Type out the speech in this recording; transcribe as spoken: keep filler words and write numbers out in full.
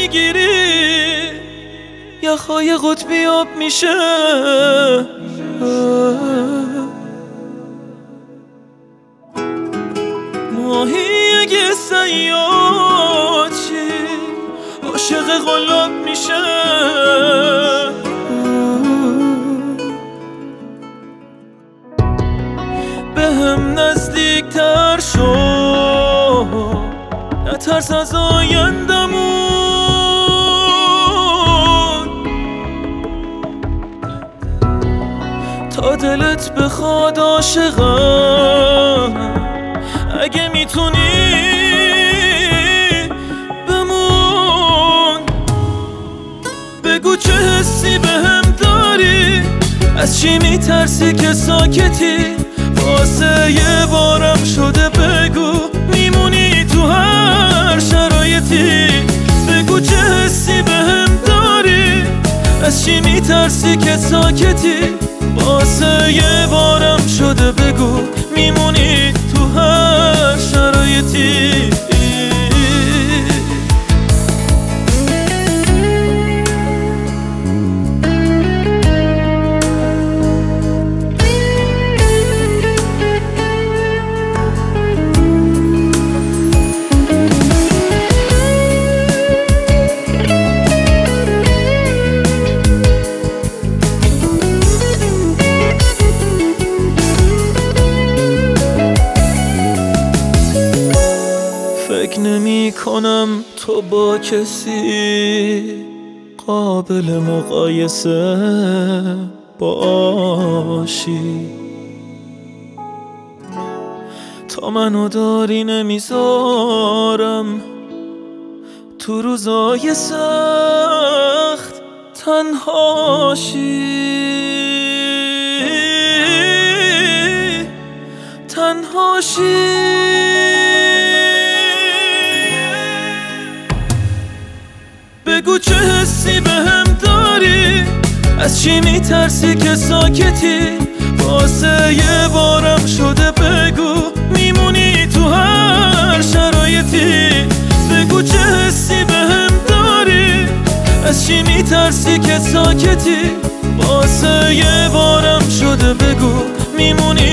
میگیری یخهای قطبی آب میشه. ماهی اگه صیاد چی عاشق قلاب میشه. به هم نزدیک تر شو، نترس از آیندمون. تا دلت بخواد عاشقم، اگه میتونی بمون. بگو چه حسی بهم داری، از چی میترسی که ساکتی. واسه یه بارم شده بگو میمونی تو هر شرایطی. بگو چه حسی بهم داری، از چی میترسی که ساکتی. واسه یه بارم شده بگو میمونی تو هر شرایطی. فکر نمی کنم تو با کسی قابل مقایسه باشی. تا منو داری نمیذارم تو روزای سخت تنهاشی. تنهاشی بگو چه حسی بهم داری، از چی میترسی که ساکتی. واسه یه بارم شده بگو میمونی تو هر شرایطی. بگو چه حسی بهم داری، از چی میترسی که ساکتی. واسه یه بارم شده بگو میمونی